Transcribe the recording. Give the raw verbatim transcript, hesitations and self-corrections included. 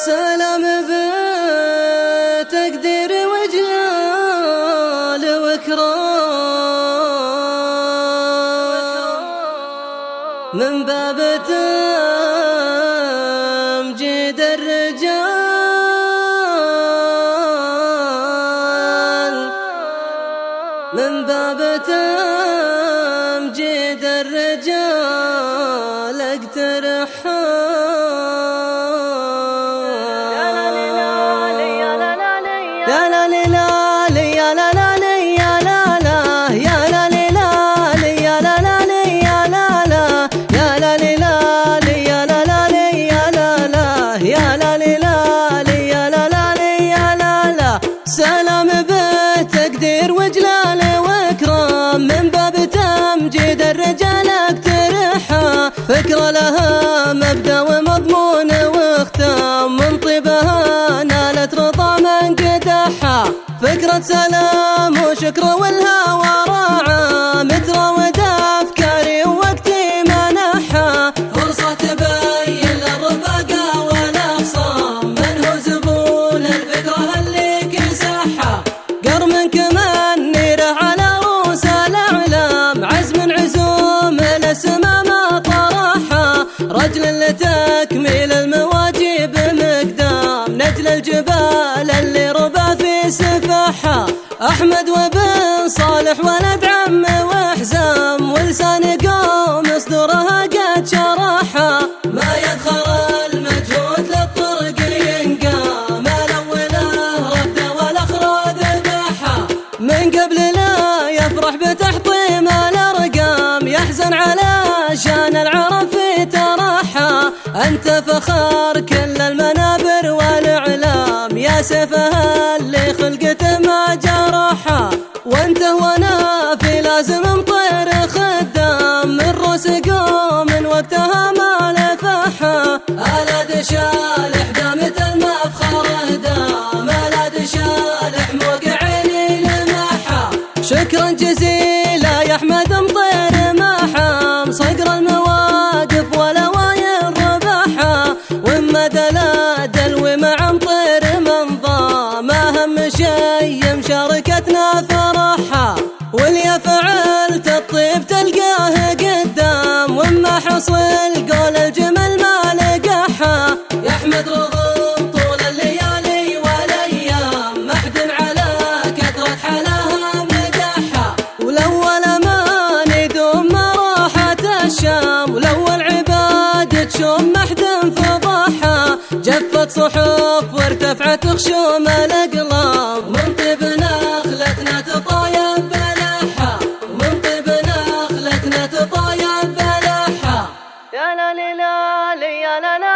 سلام بتقدير وجلال وإكرام من باب تمجيد الرجال، من باب تمجيد الرجال اقترحها. سلام بتقدير وجلال واكرام من باب تمجيد الرجال اقترحها. فكرة لها مبدأ ومضمون واختام، من طيبها نالت رضا من قدحها. فكرة سلام وشكر والهوى راعى، متراود افكاري ووقتي منحها. فرصة تبين للرفاقة والاخصام، من هو زبون الفكرة اللي كسحها. قر من كمان نيره على رؤوس الاعلام، عزم عزوم الاسماء ما طرحها. رجل لتكميل المواجب مقدام، نجل الجبال اللي ربى في سفحها. احمد وبن صالح ولد عم وحزام، ولسان قوم صدورها قد شرحها. ما يدخل المجهود للطرق ينقام، الاوله رده والاخر ذبحها. من قبل لا يفرح بتحطيم الارقام، يحزن على شان العرب في ترحها. انت فخر كل المنابر والاعلام، يا سيفها اللي خلقته ما جرحها. وانت وانا في لازم مطير خدام، من روس قوم من وقتها ما لفحها. الاد شالح دامت المفخر اهدام، الاد شالح موقعيني لمحها. شكرا جزيلا يا احمد مطير محام، صقر المواقف والاواين ربحها. وما دلا دلوي مع مطير منظام، اهم شي مشاركتنا فرحها. واللي فعلت الطيب تلقاه قدام، وما حصل قول الجمل ما لقحها. يا احمد رغم طول الليالي والايام، محد على كثرة حلاها مدحها. والاول ما ندوم ما راحت الشام، والاول عباد تشوم محد فضحها. جفت صحف وارتفعت خشوم الاقلام، من طيب نخلتنا تطايب بلحها، من طيب نخلتنا تطايب بلحها. يا لا لا لا يا لا لا